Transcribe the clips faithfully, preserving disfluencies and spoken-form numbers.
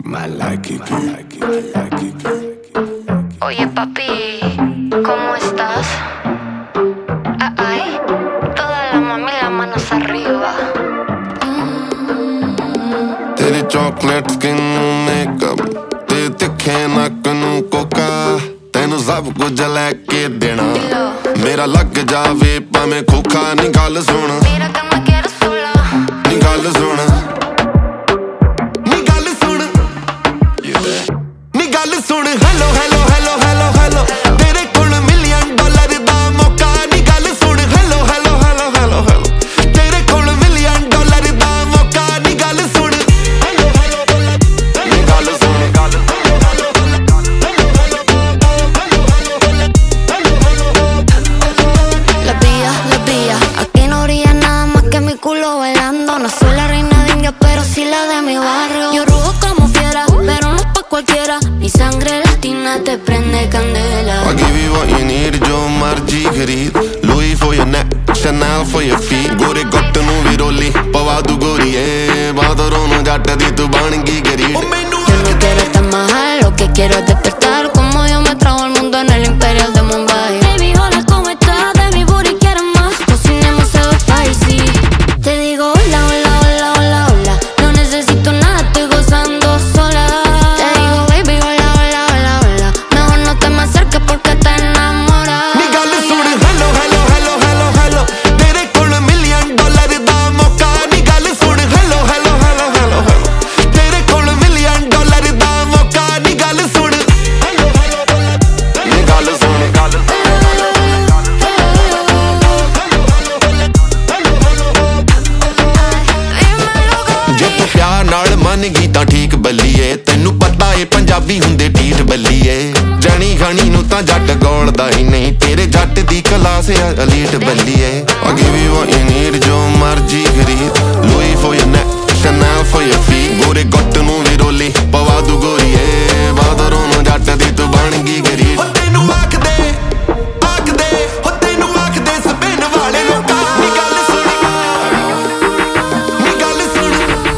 Oye papi, ¿cómo estás? Ah, ay, toda la mami las manos arriba. तेरे chocolate skin makeup ते तिखे नक नू कोका तेनू सब कुछ लैके देना मेरा लग जावे भावें खोखा नी गल सुन नी गल सुन नी गल सुन नी गल सुन hello hello hello hello hello तेरे कोल मिलियन डॉलर दा मौका नी गल सुन hello hello hello hello hello तेरे कोल मिलियन डॉलर दा मौका नी गल सुन culo bailando, no soy la reina de India, pero sí la de mi barrio. Yo rujo como fiera, pero no es pa' cualquiera. Mi sangre latina te prende candela. I give you what you need, जो मर्जी खरीद Louis for your neck, Chanel for your feet गोरे गुट्ट नू भी रोली पवा तू गोरीए बादरों नू जट दी तू बन गई गरीब Yo no quiero estar más alto, lo que quiero es despertar como yo me trajo al mundo en el Imperial de Mumbai. Baby, hola, ¿cómo estás? De mi booty quieres más, cocinemos algo spicy. Te digo hola, hola, hola, hola, hola. No necesito nada, estoy gozando sola. Te digo baby, hola, hola, hola, hola. Mejor no te me acerques porque te enamoras. नी गल सुन hello hello hello hello hello तेरे कोल million dollar दा मौका नी गल सुन hello hello hello hello hello तेरे कोल मिलियन डॉलर दा मौका नी गल सुन हेलो हेलो नी गल सुन गल जे तू प्यार नाल मन गई तां ठीक बल्लीए तैनू पता ए पंजाबी हुंदे ढीठ बल्लीए जणी खणी नू तां जट गौलदा ही नहीं तेरे जट दी क्लास आ एलीट बल्लीए I give you what you need जो मर्जी खरीद Louis for your neck Chanel for your feet गोरे गुट्ट नू भी रोली पवा तू गोरीए बादरों नू जट दी तू बन गई गरीब ओ तैनू आख दे आख दे ओ तैनू आख दे स्पिन वाले लोका नी गल सुन नी गल सुन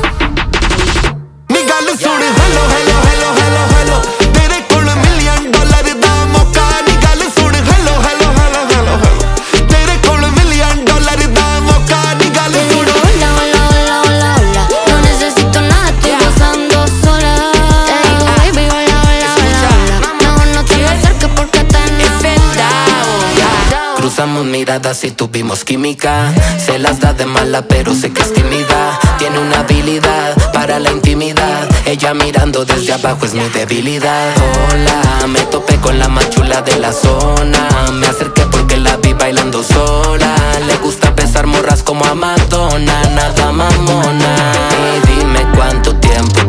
नी गल सुन hello hello hello hello hello तेरे कोल मिलियन डॉलर दा मौका नी गल सुन hello hello hello hello hello तेरे कोल मिलियन डॉलर दा मौका नी गल Te सुन digo hola, hola, hola, hola, hola. No necesito nada, estoy gozando sola. Te digo baby, hola, hola, hola, hola. Mejor no te me acerques porque te enamoras. Cruzamos miradas y tuvimos química. Se las da de mala pero sé que es tímida. Tiene una habilidad para la intimidad. Ella mirando desde abajo es mi debilidad. Hola, me topé con la más chula de la zona. Me acerqué porque la vi bailando sola. Le gusta besar morras como a Madonna, nada mamona. Y dime cuánto tiempo